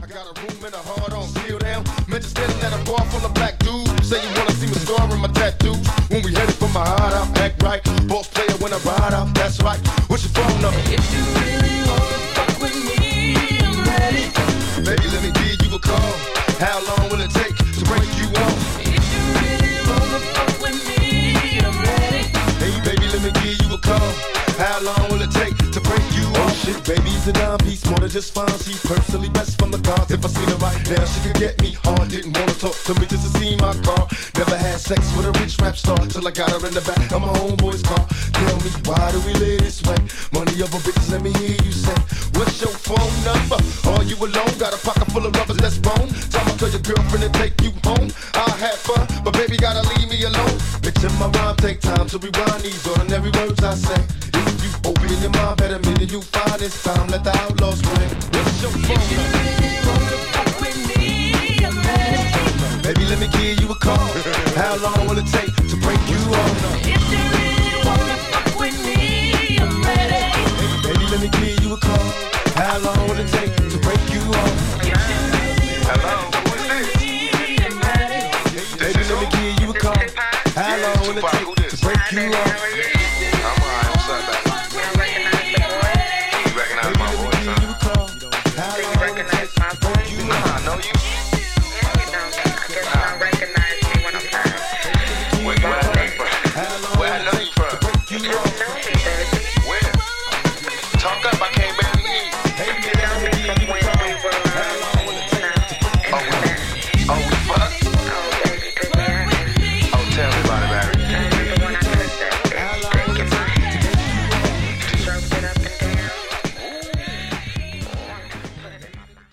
I got a room and a heart on seal down. Man, just standing at a bar full of black dudes. Say you wanna see my scar and my tattoos. When we headed for my heart out, act right. Boss player when I ride out, that's right. What's your phone number? If you really wanna fuck with me, I'm ready. Baby, let me give you a call. How long will it take to break you off? If you really wanna fuck with me, I'm ready. Hey, baby, let me give you a call. How long will it take to break you off? Oh shit, baby, he's a dime piece, more than just fine. She's personally best from the cards. If I seen her right now, she could get me hard. Didn't wanna talk to me just to see my car. Never had sex with a rich rap star till I got her in the back of my homeboy's car. Tell me, why do we live this way? Money over bitches, let me hear you say. What's your phone number? Are you alone? Got a pocket full of rubbers, let's bone. Time to tell your girlfriend to take you home. I'll have fun, but baby gotta leave me alone. Bitch, in my rhyme, take time to rewind these ordinary words I say. If you open your mind, better minute you find it's time. Let the outlaws ring. What's your phone If you really wanna fuck with me, I'm ready. Baby, let me give you a call. How long will it take to break you off? If you really wanna fuck with me, I'm ready. Baby, let me give you a call. How long will it take to break you off? Hello, who is this? Baby, let me give you a call. How long will it take to break you off?